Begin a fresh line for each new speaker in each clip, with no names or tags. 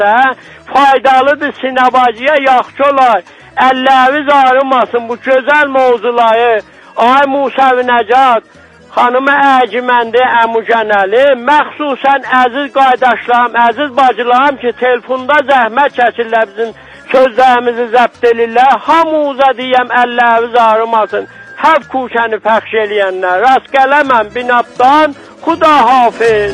faydalıdır sinəbaziyə, yaxşı olar. Əlləviz ağrımasın bu gözəl mövzuları. Ay Musavi Nəcat, xanımı Əciməndi Əmugənəli, məxsusən əziz qardaşlarım, əziz bacılarım ki, telefonda zəhmət çəkirlər bizim sözlərimizi zəbt edirlər. Hamınıza deyəm, əlləviz ağrımasın. Həv kuşəni pəxş eləyənlər. Rast gələməm binabdan, Xuda hafiz.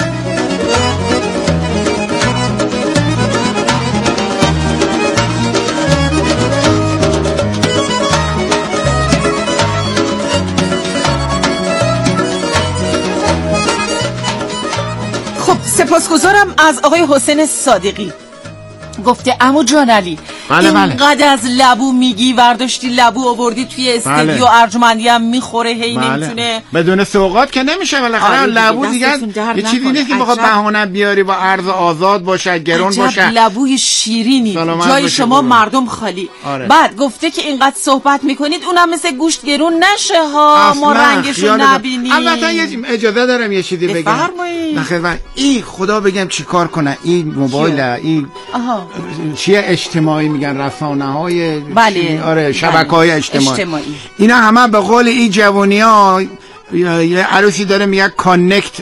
سپاسگزارم از آقای حسین صادقی. گفته عمو جان علی اینقدر از لبو میگی، ورداشتی لبو آوردی توی استودیو، ارجمندی هم میخوره، هی نمیتونه
بدون سوغات که نمیشه. بالاخره لبو دیگه یه چیزی نیست که بخواد بهونه بیاری با عرض آزاد باشه، گرون باشه.
لبوی شیرینی، جای شما مردم خالی. بعد گفته که اینقدر صحبت میکنید اونم مثل گوشت گرون نشه ها، ما رنگشو نبینیم.
البته اجازه دارم یه چیزی بگم. بفرمایید. این خدا بگم چیکار کنه این موبایل، این چیه اجتماعی میگن، رسانه‌های
بله.
شبکه‌های اجتماعی. اینا همه به قول این جوونی‌ها یه عروسی داره میگه کانکت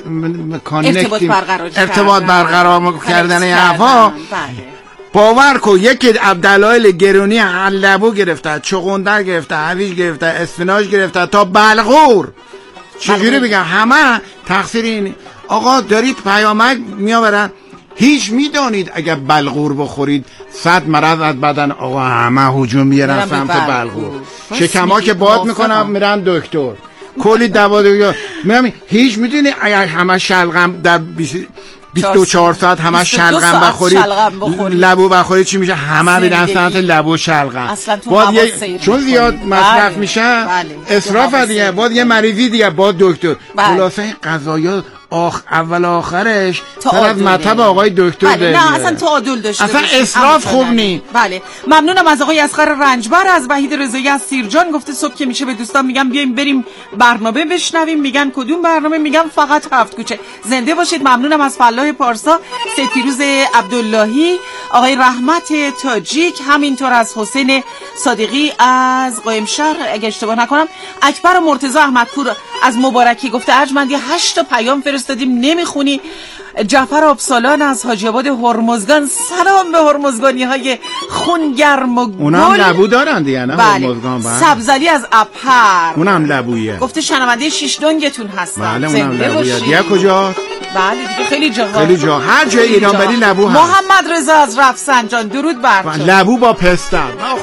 ارتباط برقرار کردن هوا. باور کن یکی دلایل گرونی لبو گرفته، چغندر گرفته، هویج گرفته، اسفناج گرفته تا بلغور. چجوری بگم همه تقصیر این آقا دارید پیامک میآورن. هیچ میدانید اگر بلغور بخورید 100 مرض از بدن آقا همه هجوم میارن سمت بلغور. شکم‌ها که باد میکنن میرن دکتر، کلی دوا میگم. هیچ میدونی اگر همه شلغم در 24 ساعت همه شلغم بخورید، لبو بخورید چی میشه؟ همه میرن سمت لبو شلغم. چون زیاد مصرف میشن اسراف دیگه، بعد یه مریضی دیگه با دکتر. خلاصه این غذایا اول آخرش طرف مطب آقای دکتر ده.
نه اصلا تعادل داشته،
اصلا اسراف خوب نی.
بله ممنونم از آقای اصغر رنجبر. از وحید رضایی از سیرجان گفته صبح که میشه به دوستان میگم بیایم بریم برنامه بشنویم. میگن کدوم برنامه؟ میگم فقط هفت کوچه. زنده باشید. ممنونم از فلاح پارسا، سیدفیروز عبداللهی، آقای رحمت تاجیک، همینطور از حسین صادقی از قائمشهر اگه اشتباه نکنم. اکبر و مرتضی احمدپور از مبارکی گفته ارجمندی 8 تا پیام فرستادیم نمیخونی. جعفر آبسالان از حاجی آباد هرمزگان، سلام به هرمزگانی های خونگرم و گل.
اونم لبو دارن دیگه نه؟ هرمزگان.
سبزعلی از اپر
اونم لبویه.
گفته شنونده شیش دنگتون هستن.
بله اونم لبویه. دیگه کجا؟
بله دیگه خیلی جاها.
هر جای ایران بری لبو هست.
محمد رضا از رفسنجان درود بر تو.
لبو با پستن.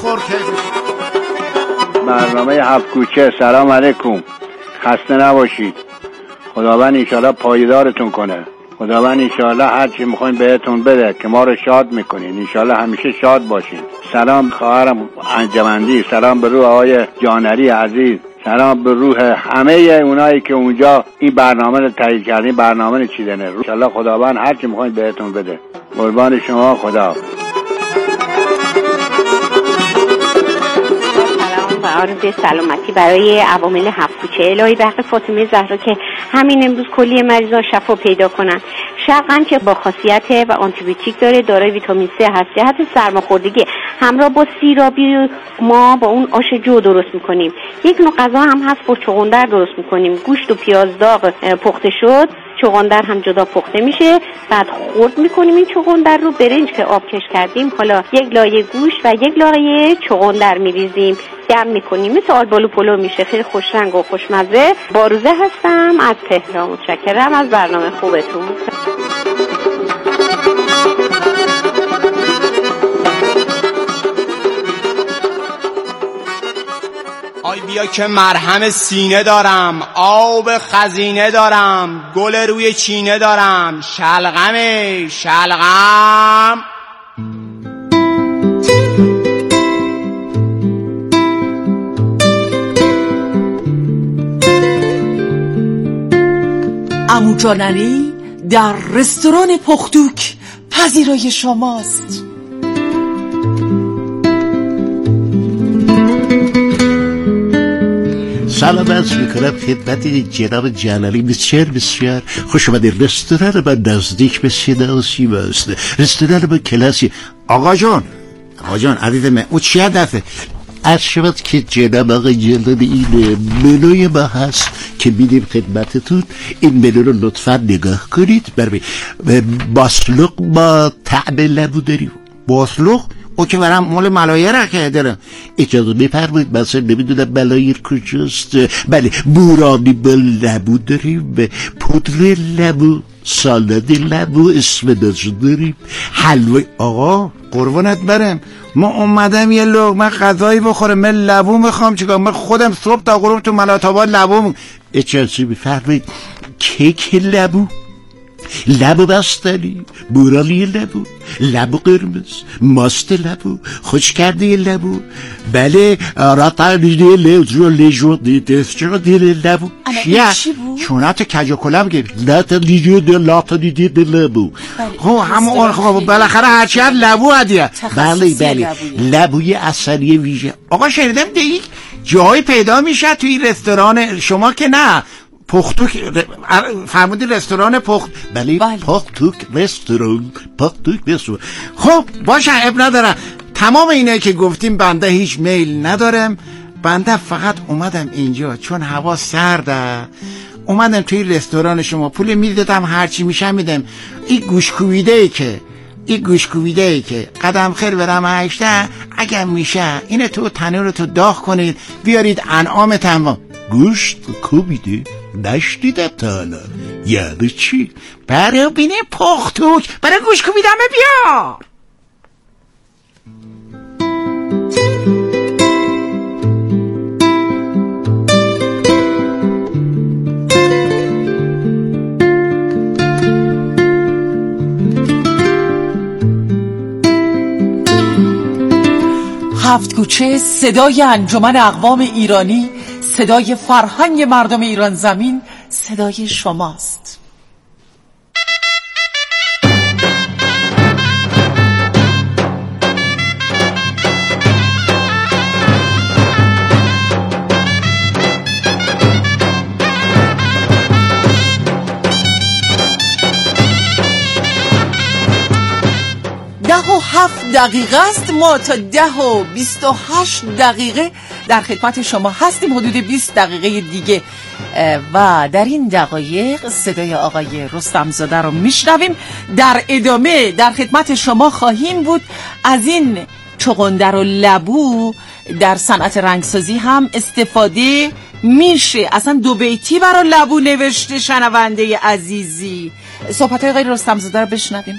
برنامه هفت کوچه. سلام علیکم. خسته نباشید. خداوند انشالله پایدارتون کنه. خداوند انشالله هر چی میخواین بهتون بده که ما رو شاد میکنین. انشالله همیشه شاد باشین. سلام خواهرم انجمندی، سلام به روح آقای جانری عزیز، سلام به روح همه اونایی که اونجا این برنامه رو تهیه کردین، برنامه رو چیدنه. انشالله خداوند هر چی میخواین بهتون بده. قربان شما. خدا.
آرزوی سلامتی برای عوامل هفت کوچه. الهی به حق فاطمه زهرا که همین امروز کلی مریضان شفا پیدا کنن. شلغم که با خاصیت و آنتیبیوتیک داره، دارای ویتامین C هست، جهت سرماخوردگی همراه با سیرابی ما با اون آش جو درست میکنیم. یک نوع غذا هم هست با چغندر درست میکنیم. گوشت و پیاز داغ پخته شد، چغندر هم جدا پخته میشه، بعد خرد میکنیم این چغندر رو. برنج که آبکش کردیم حالا یک لایه گوشت و یک لایه چغندر میریزیم، جمع میکنیم، مثل آلبالو پلو میشه. خیلی خوش رنگ و خوشمزه. باروزه هستم از تهران. متشکرم از برنامه خوبتون.
آی بیا که مرهم سینه دارم، آب خزینه دارم، گل روی چینه دارم، شلغم.
عمو جان علی در رستوران پختوک پذیرای شماست.
سلام عرض میکنم خدمت جناب جلالی. بسیار خوش آمدید. رستوران من نزدیک به سیناسی است. رستوران من کلاسی.
آقا جان عزیز من او چی هدفه؟
عرض شود که جناب آقای جلالی این منوی ما هست که میدیم خدمتتون. این منو رو لطفا نگاه کنید. باسلوق با طعم لبو داریم.
باسلوق؟ او که برم مال ملایر که دارم.
اجازه بفرمایید، مثلا نمیدونم ملایر کجاست. بله، بورانی با لبو داریم، پودر لبو، سالاد لبو، اسفناج داریم، حلوه.
آقا قربونت برم، ما اومدم یه لقمه غذایی بخورم، من لبو میخوام. چیکار؟ من خودم صبح تا غروب تو ملات‌آباد لبو.
اجازه بفرمایید، کیک لبو بستنی، بورانی لبو قرمز، ماست لبو، خوش کرده لبو، بله، راتانیده لبو.
چی بود؟ چونات کج و کلم گرفت.
لاتانیده لبو.
همون بالاخره هرچی هر لبو هدیه.
بله، لبوی عسلی ویژه.
آقا شنیدم دیگه جایی پیدا میشه توی رستوران شما که نه پختوک فرمودی رستوران
بله. پختوک رستوران.
خب باشه، اب ندارم. تمام اینه که گفتیم بنده هیچ میل ندارم. بنده فقط اومدم اینجا چون هوا سرده، اومدم توی رستوران شما، پول میدادم هرچی میشه میدم. این گوشکویده ای که قدم خیر برم هشته، اگر میشه اینه تو تنور تو داغ کنید بیارید انعام تمام.
گوشت کوبیده؟ نشنیدم تا حالا. یعنی چی؟
برای بینه پختوک، برای گوش کوبیدمه بیا.
هفت کوچه، صدای انجمن اقوام ایرانی، صدای فرهنگ مردم ایران زمین، صدای شماست. دقیقه است. ما تا 10:28 در خدمت شما هستیم، حدود 20 دقیقه دیگه، و در این دقایق صدای آقای رستمزاده رو میشنویم. در ادامه در خدمت شما خواهیم بود. از این چغندر و لبو در صنعت رنگسازی هم استفاده میشه. اصلا 2 بیتی برای لبو نوشته شنونده عزیزی. صحبت های آقای رستمزاده رو بشنویم.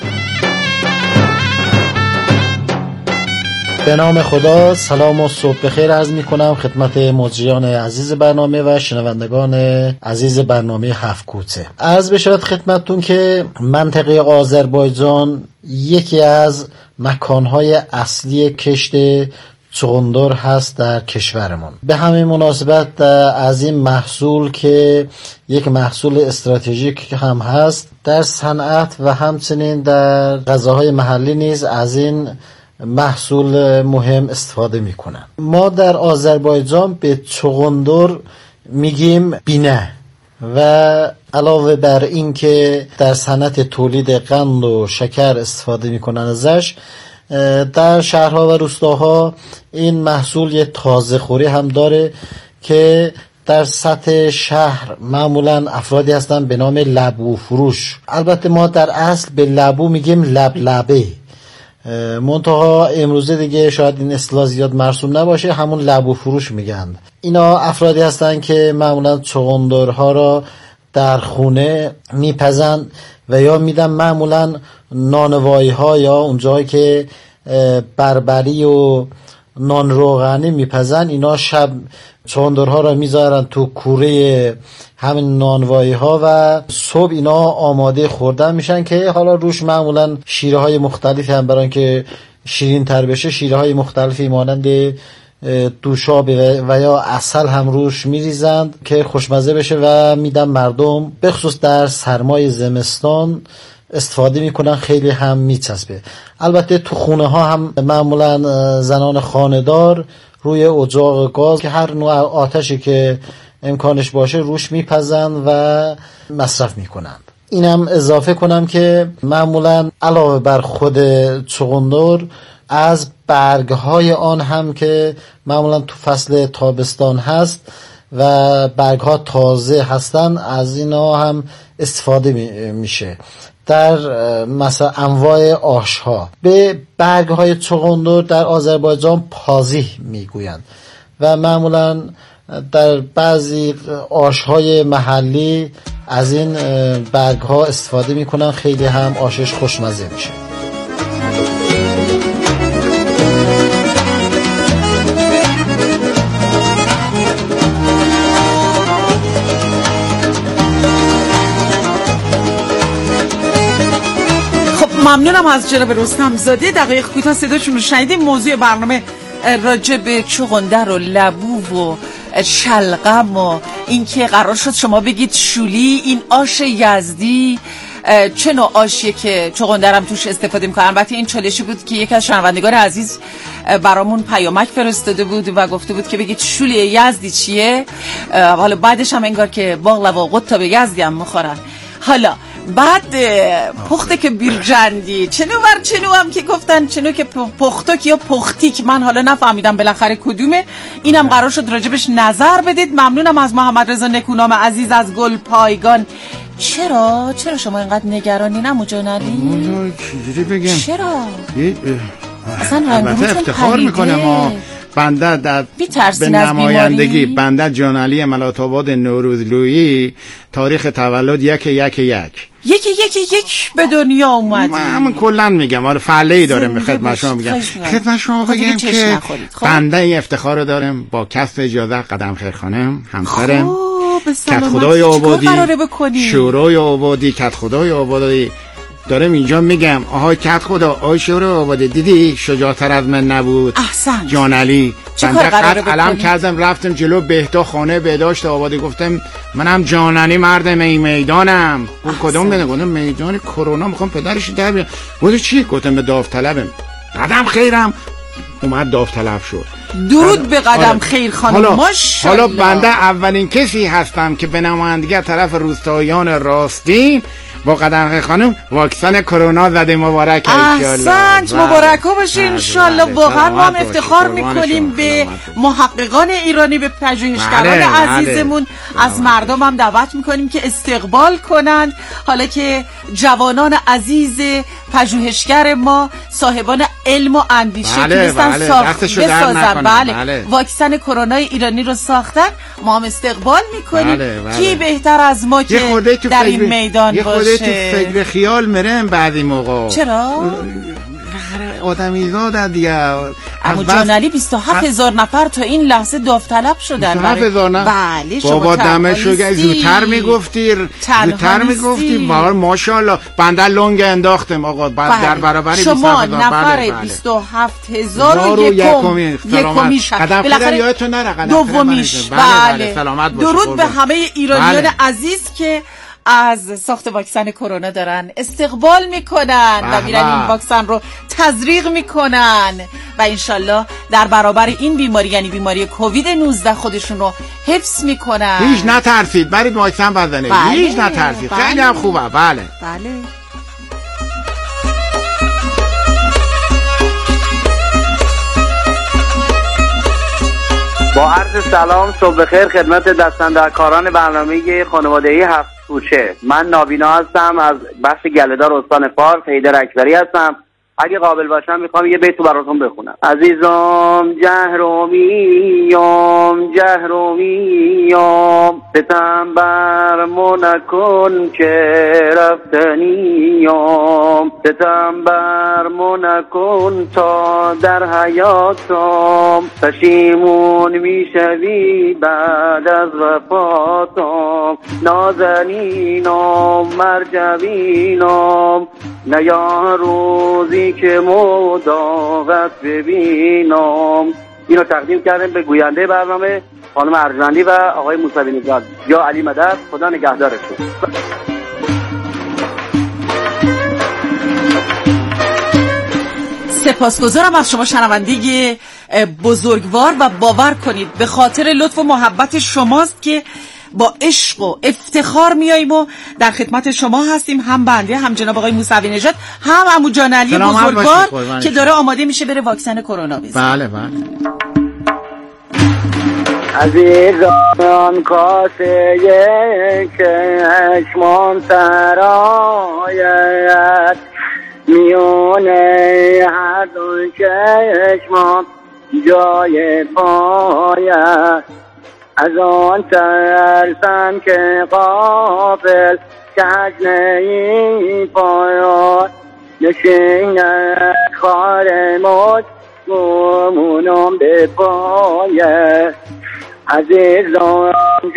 به نام خدا، سلام و صبح بخیر عرض می کنم خدمت مجریان عزیز برنامه و شنوندگان عزیز برنامه هفت کوچه. عرض بشود خدمتتون که منطقه آذربایجان یکی از مکانهای اصلی کشت چغندر هست در کشورمان. به همین مناسبت از این محصول که یک محصول استراتژیک هم هست در صنعت و همچنین در غذاهای محلی نیز از این محصول مهم استفاده میکنن. ما در آذربایجان به چغندر میگیم بینه و علاوه بر این که در صنعت تولید قند و شکر استفاده میکنن ازش، در شهرها و روستاها این محصول یه تازه خوری هم داره که در سطح شهر معمولا افرادی هستن به نام لبو فروش. البته ما در اصل به لبو میگیم لبلبه، منتها امروزه دیگه شاید این اصطلاح زیاد مرسوم نباشه، همون لبو فروش میگن. اینا افرادی هستن که معمولا چغندرها را در خونه میپزن و یا میدن معمولا نانوایی ها یا اونجایی که بربری و نان روغنی میپزن، اینا شب چغندرها را میذارن تو کوره همین نانوایی ها و صبح اینا آماده خوردن میشن که حالا روش معمولا شیره های مختلفی هم بران که شیرین تر بشه، شیره های مختلفی مانند دوشاب و یا عسل هم روش میریزند که خوشمزه بشه و میدن مردم، به خصوص در سرمای زمستان استفاده میکنن، خیلی هم میچسبه. البته تو خونه ها هم معمولا زنان خانه‌دار روی اجاق گاز که هر نوع آتشی که امکانش باشه روش میپزند و مصرف میکنند. اینم اضافه کنم که معمولا علاوه بر خود چغندر از برگهای آن هم که معمولا تو فصل تابستان هست و برگها تازه هستن از اینا هم استفاده میشه در مثلا انواع آشها. به برگهای چغندر در آذربایجان پازیح میگویند و معمولا در بعضی آشهای محلی از این برگها استفاده میکنن، خیلی هم آشش خوشمزه میشه.
ممنونم از جناب رستم زاده. دقایق کوتاه صداشون رو شنیدیم. موضوع برنامه راجع به چغندر و لبو و شلغم و اینکه قرار شد شما بگید شولی، این آش یزدی چه نوع آشیه که چغندرم توش استفاده میکنه. البته این چالشی بود که یکی از شنوندگان عزیز برامون پیامک فرستاده بود و گفته بود که بگید شولی یزدی چیه. حالا بعدش هم انگار که باقلوا و قطب یزدی هم میخورن. حالا بعد پخته که بیرجندی چنو هم که گفتن چنو که پختک یا پختیک، من حالا نفهمیدم بالاخره کدومه. اینم قرار شد راجبش نظر بدید. ممنونم از محمد رضا نکونام عزیز از گل پایگان. چرا شما اینقدر نگرانین عمو جان علی؟
چجوری بگم؟
چرا؟
البته افتخار میکنه ما بنده در به نمایندگی بنده جان علی ملات‌آباد نوروزلویی تاریخ تولد یک به دنیا اومد. من کلا میگم آره فعله‌ای دارم خدمت شما میگم. خدمت شما بگم که بنده این افتخار دارم با کسب اجازه قدم خیر خانم همسرم کت خدای آبادی شورای آبادی کت خدای آبادی دارم اینجا میگم آهای کت خدا آهای شورای آبادی دیدی شجاعتر از من نبود.
احسن
جان علی بنده قد علم کردم رفتم جلو بهدا خانه بهداشت آبادی گفتم منم جان علی مردم این میدانم. اون کدوم بده گفتم میدان کرونا میخوام پدرش در بیارم. گفت چی؟ گفتم به داوطلبم. قدم خیرم اومد داوطلب شد.
درود به قدم خیر خانم. ماشاءالله.
حالا بنده اولین کسی هستم که به نمایندگی طرف روستاییان راستین با قدم خیر خانم واکسن کرونا زده. مبارک انشالله.
احسنت مبارک ها باشه انشالله. واقعا ما هم افتخار میکنیم به محققان ایرانی، به پژوهشگران عزیزمون. از مردم هم دعوت میکنیم که استقبال کنند. حالا که جوانان عزیز پژوهشگر ما صاحبان علم و اندیشه تونستن بسازن واکسن کرونا ایرانی رو ساختن، ما هم استقبال میکنیم. کی بهتر از ما که در این میدان باشه؟
تو فکر خیال میرم بعضی موقع.
چرا؟
آدمی زاده دیگه.
اما جان علی 27,000 نفر تا این لحظه داوطلب شدن.
27,000 نه؟
بله
بابا دمشو زودتر میگفتی بار ماشاءالله. بنده لنگ انداختم آقا در برابر
27,000 نفر 27,000 یکمی
قدم خیر یادتون نره
دومیش. بله درود به همه ایرانیان عزیز که از ساخت واکسن کرونا دارن استقبال میکنن و میرن این واکسن رو تزریق میکنن و انشالله در برابر این بیماری یعنی بیماری کووید 19 خودشون رو حفظ میکنن.
هیچ نترسید برید واکسن بزنید. هیچ نترسید. خیلی هم خوبه. بله
با عرض سلام صبح بخیر خدمت دستاندرکاران برنامه خانوادگی هفت کوچه. من نابینا هستم از بخش گله‌دار استان فارس. حیدر اکبری هستم. اگه قابل باشم میخوام یه بیت براتون بخونم. عزیزم جهرومیم ستم بر مو نکن که رفتنیم ستم بر مو نکن تا در حیاتم پشیمون میشوی بعد از وفاتم نازنینم مرجوینم نیا روزی که مداوت ببینم. اینو تقدیم کردم به گوینده برنامه خانم ارجمندی و آقای موسوی نژاد. یا علی مدد. خدا نگهدارتون.
سپاسگزارم از شما شنونده بزرگوار و باور کنید به خاطر لطف و محبت شماست که با عشق و افتخار میاییم و در خدمت شما هستیم، هم بنده هم جناب آقای موسوی نژاد هم عمو جان علی بزرگوار که داره آماده میشه بره واکسن کرونا بزنه.
بله بله.
عزیزان کاسه چشمان سرایت میونه هر دو چشمان جای پایت از آن ترسم که غافل کج نی پایت نشیند خار موج گمونم به پایت عزیزان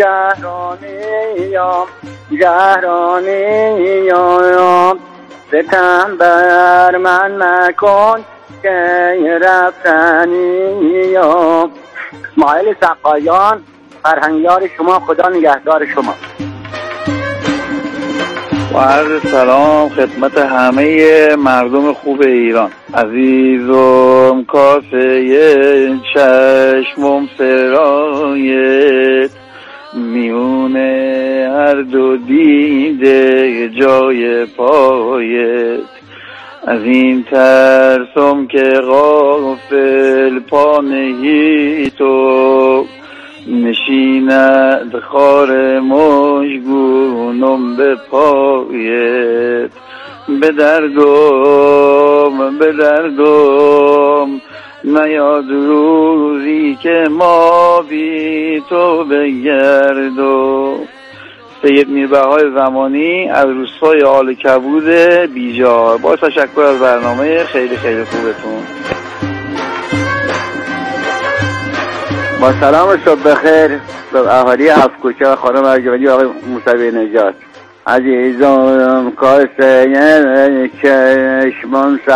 جهرانیم ستم بر من مکن که رفتنیم. اسماعیل سقایان، فرهنگیار شما، خدا نگهدار شما.
و عرض سلام خدمت همه مردم خوب ایران. عزیزم کاسه چشمم سرایت میونه هر دو دیده جای پایت از این ترسم که غافل پا نهی تو نشیند خار مژگونم به پایت به دردم نیاد روزی که ما بی تو بگردم. سید میربهار زمانی از روستای آل کبود بیجار. با تشکر از برنامه خیلی خیلی خوبتون.
با سلام و صبح بخیر به اهالی هفت کوچه و خانم ارجمندی و آقای موسوی نژاد. عزیزم کاسه چشمم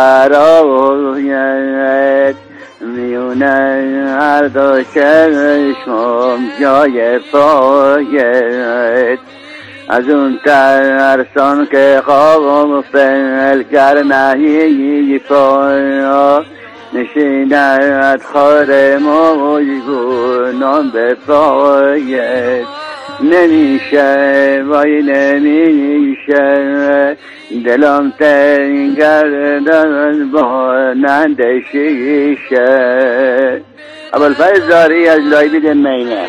سرایت میونه هر دو چشمم جای پایت از اون ترسان که غافل نهی پایت نشیند خار موجگونم به پایت نمیشه وای نمیشه دلم تنگردن بانند شیشه. ابوالفضل زاری از لایبید مینه.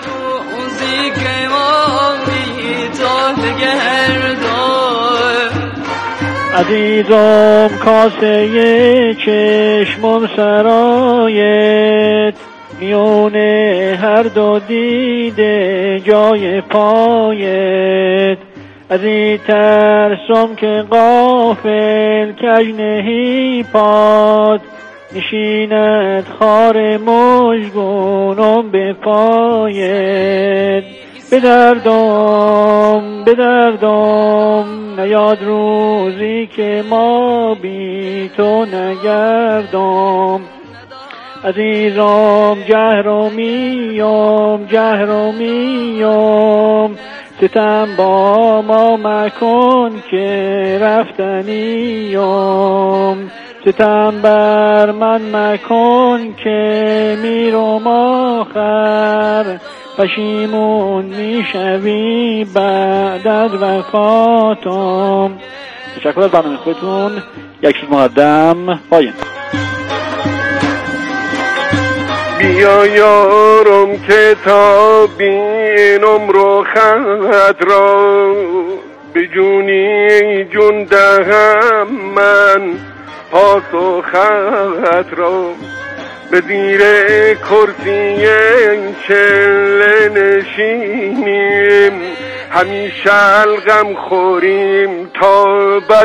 عزیزم کاسه چشمم سرایت میونه هر دو دیده جای پایت از این ترسم که غافل کج نهی پاد نشیند خار مژگونم به پایت به دردم نیاد روزی که ما بی تو نگردم. عزیزم جهرمیم ستم با ما مکن که رفتنیم ستم بر من مکن که میرم آخر پشیمون میشوی بعد از وفاتم. تشکر از برنامه خودتون. یک روز مقدم پایین.
بیا یارم که تا بینم رو خط را به جونی جون دهم من پاسخت را به زیر کرسی چله نشینیم همیشه الغم خوریم تا بد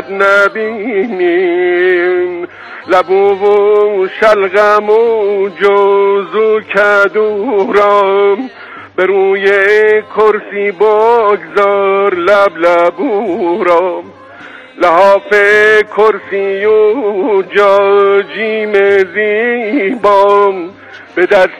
نبینیم لبو و شلغم و جوزو کدورم به روی کرسی بگذار لبورم لحاف کرسی و جاجیم زیبام به دست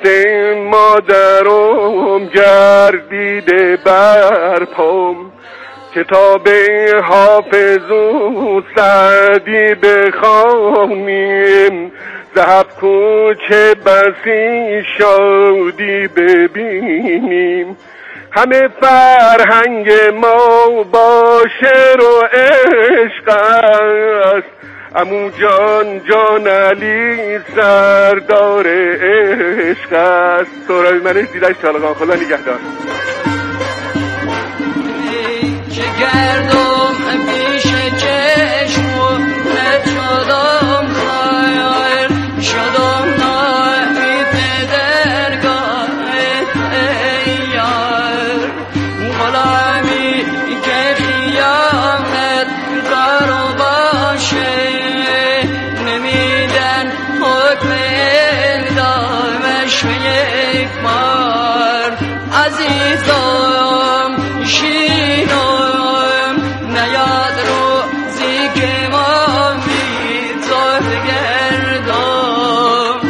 مادرم گردیده بر پام کتاب حافظ و سعدی بخوانیم
ذهب کوچه بسی شادی ببینیم، همه فرهنگ ما با شعر و عشق است. عمو جان جان علی سردار عشق است. سورای من دیدش طالقان. خدا نگهدار.
که گردم پیش چشم و شدم خیر شدم ناید درگاه یار غلامی که خیانت کارو باشه نمیدن حکم اعدامش به یک بار. عزیزم شینم نیاد روزی که ما بی‌تاب گردم.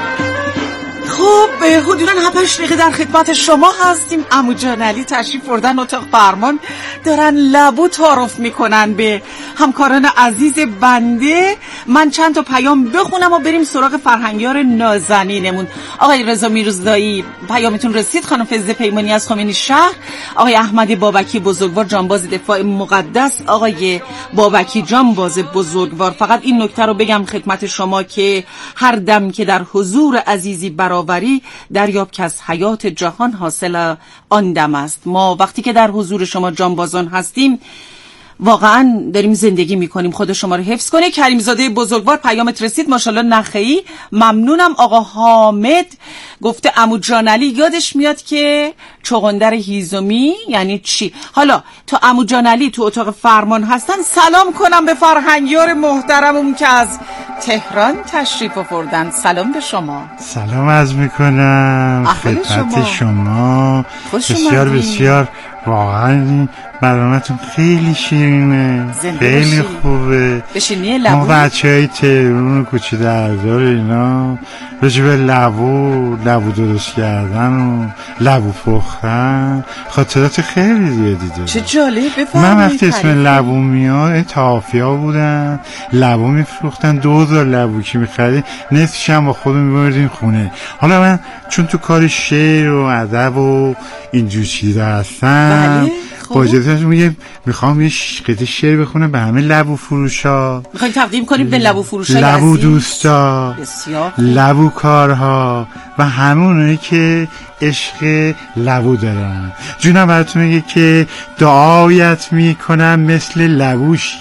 خب حدوداً 7-8 دقیقه در خدمت شما هستیم. عمو جان علی تشریف بردن اتاق فرمان، دارن لبو تعارف میکنن به همکاران عزیز بنده. من چند تا پیام بخونم و بریم سراغ فرهنگیار نازنینمون. آقای رضا میرزایی پیامتون رسید. خانم فضل پیمانی از خمینی شهر، آقای احمد بابکی بزرگوار جانباز دفاع مقدس. آقای بابکی جانباز بزرگوار، فقط این نکته رو بگم خدمت شما که هر دم که در حضور عزیزی برابری دریاب که از حیات جهان حاصل آن دم است. ما وقتی که در حضور شما جانبازان هستیم واقعا داریم زندگی میکنیم. خدا شما رو حفظ کنه. کریمزاده بزرگوار پیامت رسید، ماشاءالله نخعی. ممنونم. آقا حامد گفته عمو جان علی یادش میاد که چغندر هیزمی یعنی چی. حالا تو عمو جان علی تو اتاق فرمان هستن، سلام کنم به فرهنگیار محترمم که از تهران تشریف آوردن. سلام به شما.
سلام عرض میکنم خدمت شما. بسیار بسیار واقعا برنامه‌تون خیلی شیرینه، خیلی خوبه. ما بچه‌های تهرون و کوچه درزار اینا راجع به لبو درست کردن و لبو پختن خاطرات خیلی زیادی داره.
چه جالب. بفرمایید.
من وقتی اسم لبو میاد تافیا بودن، لبو میفروختن، 2000 لبو که می‌خرید نصفش هم با خودمون می‌بردیم خونه. حالا من چون تو کار شعر و ادب و اینجور چیزا هستم، با اجازهتون میخوام یه قطعه شعر بخونم به همه لبو فروشا.
میخوایم تقدیم کنیم به لبو فروشای
لبو دوستا، لبو کارها و همونایی که عشق لبو دارن. جونم براتون میگه که دعایت میکنم مثل لبوشی،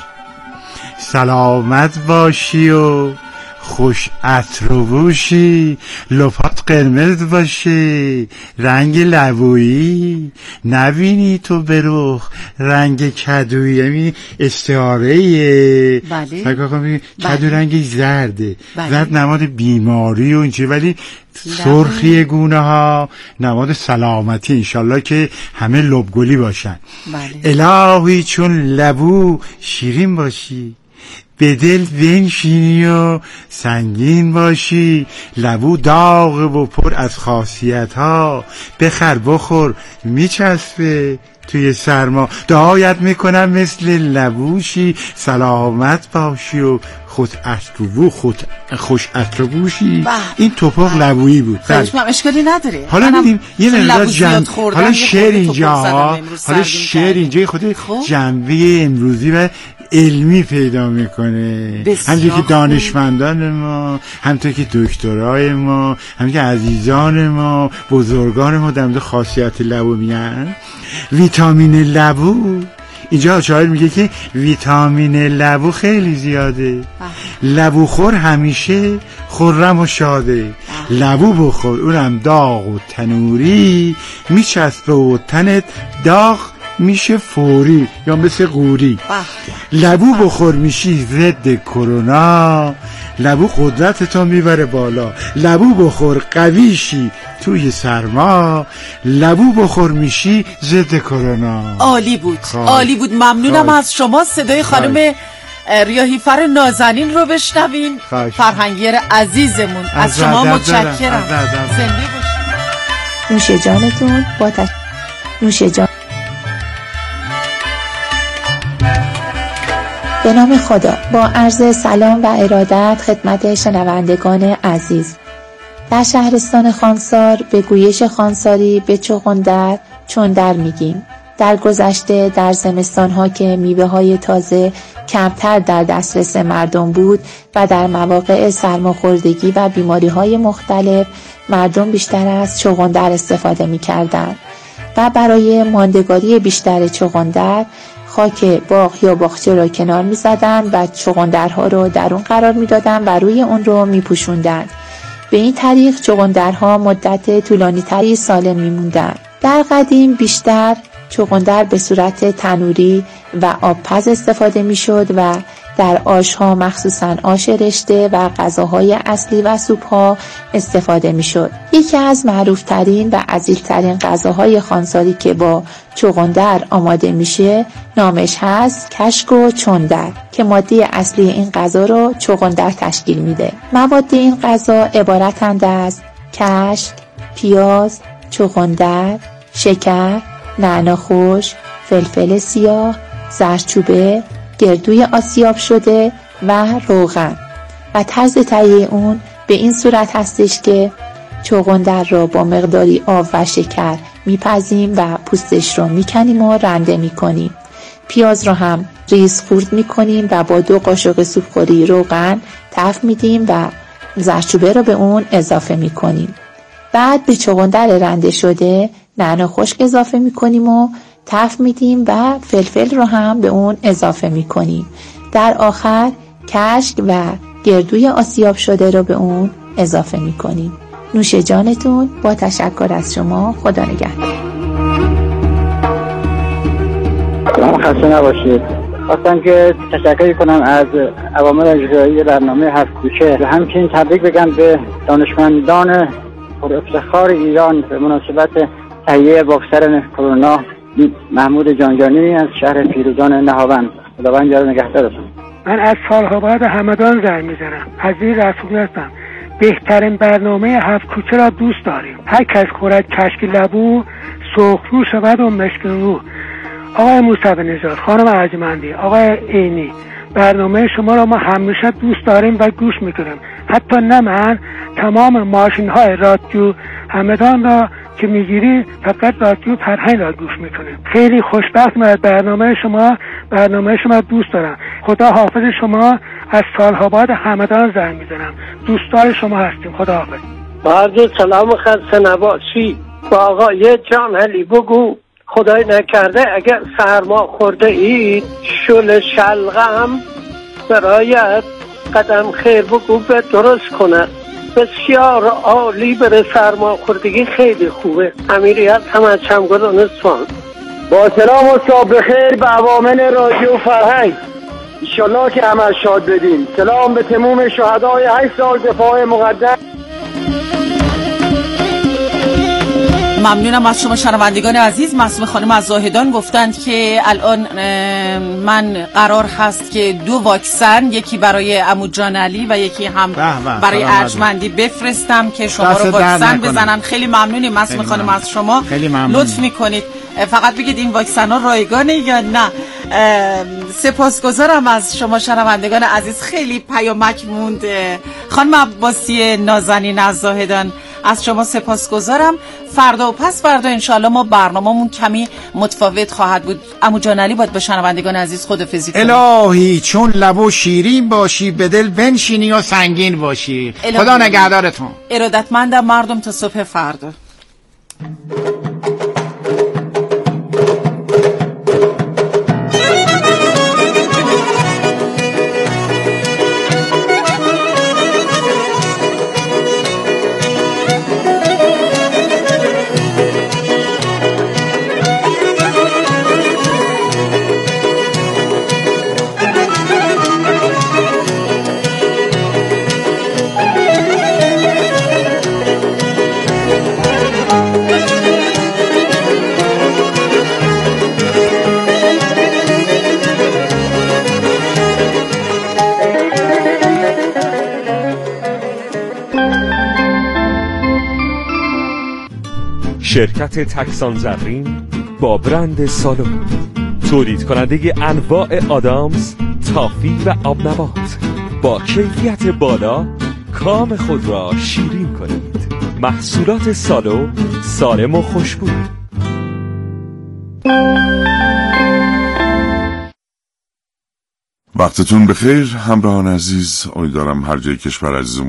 سلامت باشی و خوش عطر و بوشی، لپات قرمز باشه رنگ لبویی، نبینی تو به رخ رنگ کدویی. یعنی استعاریه.
بله.
کدو رنگ زرده. زرد نماد بیماری و اینجوری، ولی سرخی گونه ها نماد سلامتی. انشالله که همه لبگلی باشن. الهی چون لبو شیرین باشی، به دل بنشینی و سنگین باشی، لبو داغ و پر از خاصیت ها، بخر بخور میچسبه توی سرما. دعایت میکنم مثل لبوشی، سلامت باشی و خوش عطربوشی. این توپق لبویی بود.
خیلیش من اشکالی نداره.
حالا میدیم یه مقدار حالا شعر اینجا خود جنبه امروزی و علمی پیدا میکنه. همونطور که دانشمندان ما، همونطور که دکترای ما، همونطور که عزیزان ما، بزرگان ما در مورد خاصیت لبو میگن. ویتامین لبو، اینجا شاعر میگه که ویتامین لبو خیلی زیاده. لبو خور همیشه خرم و شاده. لبو بخور اونم داغ و تنوری، میچسبه و تنت داغ میشه فوری یا مثل قوری. لبو بخور میشی ضد کرونا، لبو قدرتتو میبره بالا. لبو بخور قویشی توی سرما، لبو بخور میشی ضد کرونا.
عالی بود. عالی بود. ممنونم از شما. صدای خانم ریاحیفر نازنین رو بشنویم، فرهنگیار عزیزمون. از شما متشکرم. زنده باشید.
نوش جانتون با نوش جان. به نام خدا. با عرض سلام و ارادت خدمت شنوندگان عزیز. در شهرستان خانسار به گویش خانساری به چغندر چندر میگیم. در گذشته در زمستان‌ها که میوه‌های تازه کمتر در دسترس مردم بود و در مواقع سرماخوردگی و بیماری‌های مختلف مردم بیشتر از چغندر استفاده می‌کردند و برای ماندگاری بیشتر چغندر خاک باغ یا باغچه را کنار می‌زدند و چغندرها را در اون قرار می‌دادند و روی اون رو می‌پوشوندند. به این طریق چغندرها مدت طولانی‌تری سالم می‌موندند. در قدیم بیشتر چغندر به صورت تنوری و آبپز استفاده می‌شد و در آش‌ها مخصوصاً آش رشته و غذاهای اصلی و سوپ‌ها استفاده می‌شد. یکی از معروف‌ترین و اصیل‌ترین غذاهای خانساری که با چغندر آماده میشه نامش هست کشک و چندر که ماده اصلی این غذا رو چغندر تشکیل میده. مواد این غذا عبارتند از کشک، پیاز، چغندر، شکر، نعنا خشک، فلفل سیاه، زردچوبه، گردوی آسیاب شده و روغن و طرز تهیه اون به این صورت هستش که چغندر را با مقداری آب و شکر میپزیم و پوستش رو میکنیم و رنده میکنیم. پیاز را هم ریز خورد میکنیم و با 2 قاشق سوپخوری روغن تفت میدیم و زردچوبه رو به اون اضافه میکنیم. بعد به چغندر رنده شده نعنا خشک اضافه میکنیم و تفت میدیم و فلفل رو هم به اون اضافه میکنیم. در آخر کشک و گردوی آسیاب شده رو به اون اضافه میکنیم. نوش جانتون. با تشکر از شما. خدا نگهدار.
خسته نباشید. خواستم که تشکر کنم از عوامل اجرایی برنامه 7 کوچه و همچنین تبریک بگم به دانشمندان پر افتخار ایران به مناسبت تهیه واکسن کرونا محمود جانجانی از شهر پیروزان نهاوند. خداوند یار نگهدارتون.
من از سالها بعد همدان زنگ میزنم. عزیز رسولی هستم. بهترین برنامه 7 کوچه را دوست داریم. هر کس خورد کشک لبو سرخ رو شود و مشکین رو. آقای موسوی نژاد، خانم ارجمندی، آقای عینی، برنامه شما را ما همیشه دوست داریم و گوش میکنیم. حتی نه من، تمام ماشین های رادیو همدان را که میگیری فقط رادیو فرهنگ را گوش میکنیم. خیلی خوشبخت من برنامه شما دوست دارم. خدا حافظ شما. از سالها بعد همدان زنگ میزنم. دوستدار شما هستیم. خدا حافظ.
عرض سلام و خسته نباشی. با آقای جان علی بگو خدای نکرده اگر سرما خورده اید شل شلغم برایت قدم خیر بگو به درست کنه. بسیار عالی بره سرما خوردگی خیلی خوبه. امیریت هم از چمگل اصفهان.
با سلام و صبح بخیر به عوامل رادیو فرهنگ. انشالله که همه شاد بدین. سلام به تمام شهدای 8 سال دفاع مقدس.
ممنونم از شما شنوندگان عزیز. معصومه خانم از زاهدان گفتند که الان من قرار هست که 2 واکسن، یکی برای عمو جان علی و یکی هم برای ارجمندی بفرستم که شما رو واکسن بزنن. خیلی ممنونیم معصومه خانم از شما. لطف میکنید فقط بگید این واکسن ها رایگانه یا نه. سپاسگزارم از شما شنوندگان عزیز. خیلی پیامک موند. خانم عباسی نازنین از زاهدان از شما سپاسگزارم. فردا و پس فردا انشالله ما برنامه‌مون کمی متفاوت خواهد بود. عمو جان علی باید به شنوندگان عزیز خدافظی کنید.
الهی چون لبو شیرین باشی به دل بنشینی یا سنگین باشی. خدا نگهدارتون.
ارادتمندم مردم تا صبح فردا.
شرکت تکسان زرین با برند سالن، تولید کننده انواع آدامز، صافی و آبنبات با کیفیت بالا کام خود را شیرین کنید. محصولات سالو سالم و خوشبو.
وقتتون بخیر همراهان عزیز، امیدوارم هر جای کشور عزیزمون